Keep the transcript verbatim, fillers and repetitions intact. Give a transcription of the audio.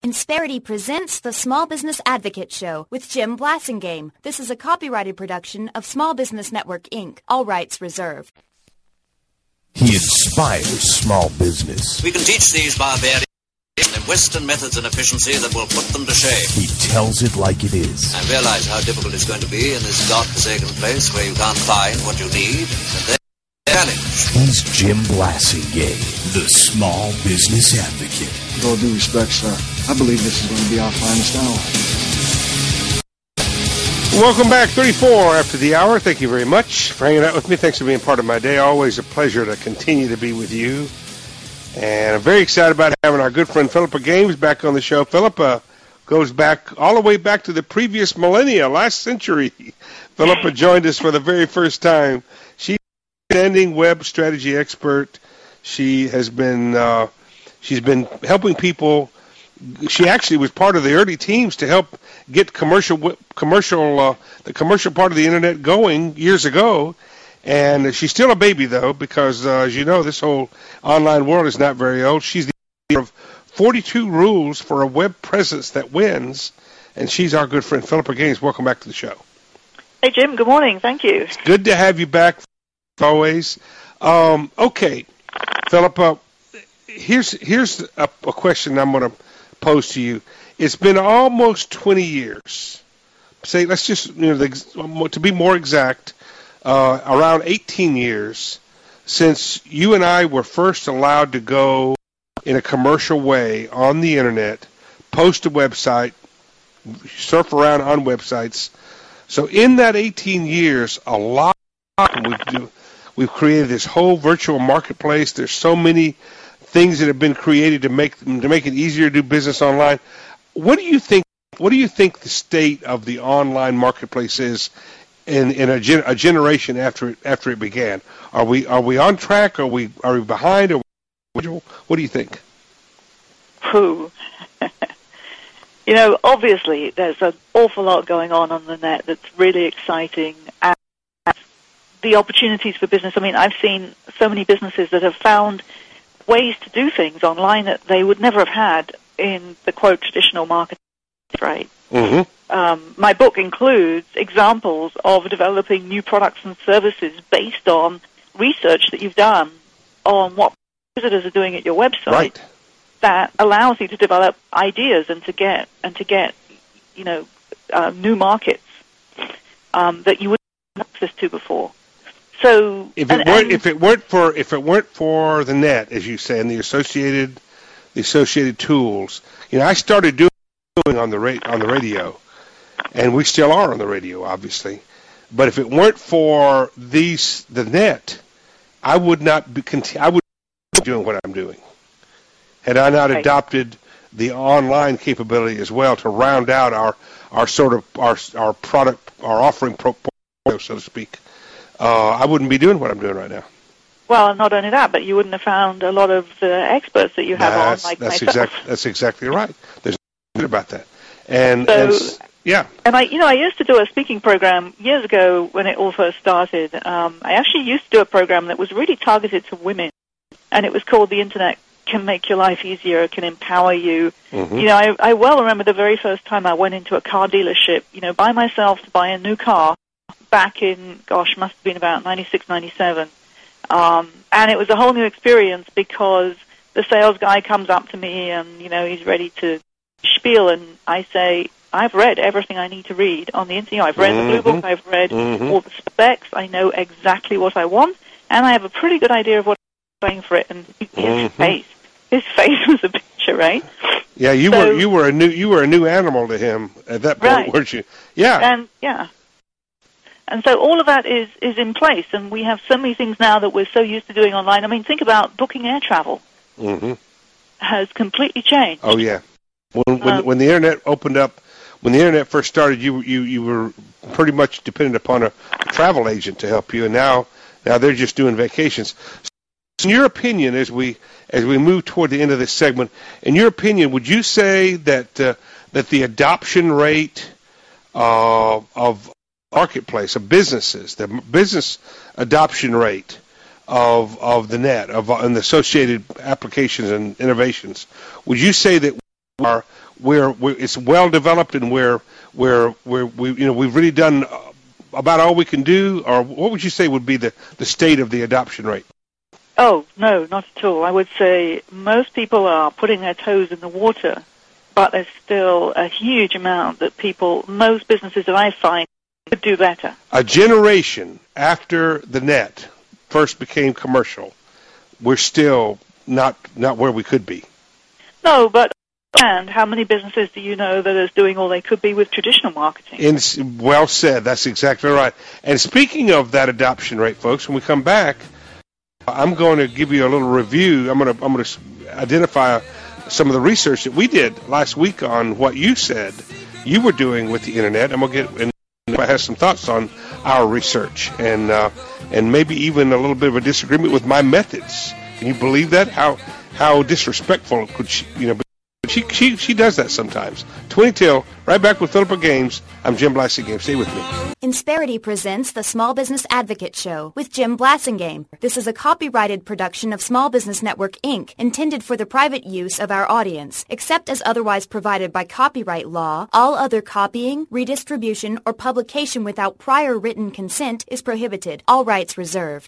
Insperity presents the Small Business Advocate Show with Jim Blasingame. This is a copyrighted production of Small Business Network, Incorporated. All rights reserved. He inspires small business. We can teach these barbarians the Western methods and efficiency that will put them to shame. He tells it like it is. I realize how difficult it's going to be in this godforsaken place where you can't find what you need, and then challenge. He's Jim Blasingame, the Small Business Advocate. With all due respect, sir, I believe this is going to be our finest hour. Welcome back, thirty-four after the hour. Thank you very much for hanging out with me. Thanks for being part of my day. Always a pleasure to continue to be with you. And I'm very excited about having our good friend Philippa Games back on the show. Philippa goes back all the way back to the previous millennia, last century. Philippa joined us for the very first time. She's an ending web strategy expert. She has been uh, she's been helping people. She actually was part of the early teams to help get commercial commercial uh, the commercial part of the internet going years ago. And she's still a baby, though, because, uh, as you know, this whole online world is not very old. She's the author of forty-two Rules for a Web Presence That Wins, and she's our good friend, Philippa Gaines. Welcome back to the show. Hey, Jim. Good morning. Thank you. It's good to have you back, as always. Um, okay, Philippa, here's, here's a, a question I'm going to pose to you. It's been almost twenty years. Say, let's just, you know, the, to be more exact, Uh, around eighteen years since you and I were first allowed to go in a commercial way on the internet, post a website, surf around on websites. So in that eighteen years, a lot we've, do, we've created this whole virtual marketplace. There's so many things that have been created to make to make it easier to do business online. What do you think? What do you think the state of the online marketplace is in in a, gen, a generation after it after it began? Are we are we on track? Are we are we behind? Or what do you think? Who? You know, obviously there's an awful lot going on on the net that's really exciting, and the opportunities for business. I mean, I've seen so many businesses that have found ways to do things online that they would never have had in the quote traditional market, right? Mm-hmm. Um, my book includes examples of developing new products and services based on research that you've done on what visitors are doing at your website. Right. That allows you to develop ideas and to get and to get, you know, uh, new markets um, that you wouldn't have access to before. So if it and, weren't and, if it weren't for if it weren't for the net, as you say, and the associated the associated tools, you know, I started doing on the ra- on the radio. And we still are on the radio, obviously. But if it weren't for these, the net, I would not be conti- I would be doing what I'm doing. Had I not right. adopted the online capability as well to round out our, our sort of our our product, our offering portfolio, so to speak, uh, I wouldn't be doing what I'm doing right now. Well, not only that, but you wouldn't have found a lot of the experts that you have that's, on, like that's myself. Exact, that's exactly right. There's nothing about that. And, so, and yeah. And I, you know, I used to do a speaking program years ago when it all first started. Um, I actually used to do a program that was really targeted to women, and it was called "The Internet Can Make Your Life Easier, Can Empower You." Mm-hmm. You know, I, I well remember the very first time I went into a car dealership, you know, by myself to buy a new car back in, gosh, must have been about ninety-six, ninety-seven. Um, and it was a whole new experience because the sales guy comes up to me and, you know, he's ready to spiel, and I say, I've read everything I need to read on the internet. I've read mm-hmm. the Blue Book. I've read mm-hmm. all the specs. I know exactly what I want, and I have a pretty good idea of what I'm paying for it. And his mm-hmm. face, his face was a picture, right? Yeah, you so, were you were a new you were a new animal to him at that point, right. weren't you? Yeah, and yeah, and so all of that is is in place, and we have so many things now that we're so used to doing online. I mean, think about booking air travel. Mm-hmm. Has completely changed. Oh yeah, when when, um, when the internet opened up. When the internet first started, you you you were pretty much dependent upon a travel agent to help you, and now now they're just doing vacations. So in your opinion, as we as we move toward the end of this segment, in your opinion, would you say that uh, that the adoption rate uh, of marketplace of businesses, the business adoption rate of of the net of and the associated applications and innovations, would you say that we are we're, we're it's well developed and we're we're we're we you know we've really done about all we can do, or what would you say would be the, the state of the adoption rate? Oh, no, not at all. I would say most people are putting their toes in the water, but there's still a huge amount that people, most businesses that I find, could do better. A generation after the net first became commercial, we're still not not where we could be. No, but and how many businesses do you know that are doing all they could be with traditional marketing? In, well said. That's exactly right. And speaking of that adoption rate, folks, when we come back, I'm going to give you a little review. I'm going to I'm going to identify some of the research that we did last week on what you said you were doing with the internet. I'm going to get and I have some thoughts on our research and uh, and maybe even a little bit of a disagreement with my methods. Can you believe that? How how disrespectful could she, you know? But she she she does that sometimes. twenty till, right back with Philippa Games. I'm Jim Blasingame. Stay with me. Insperity presents the Small Business Advocate Show with Jim Blasingame. This is a copyrighted production of Small Business Network, Incorporated, intended for the private use of our audience. Except as otherwise provided by copyright law, all other copying, redistribution, or publication without prior written consent is prohibited. All rights reserved.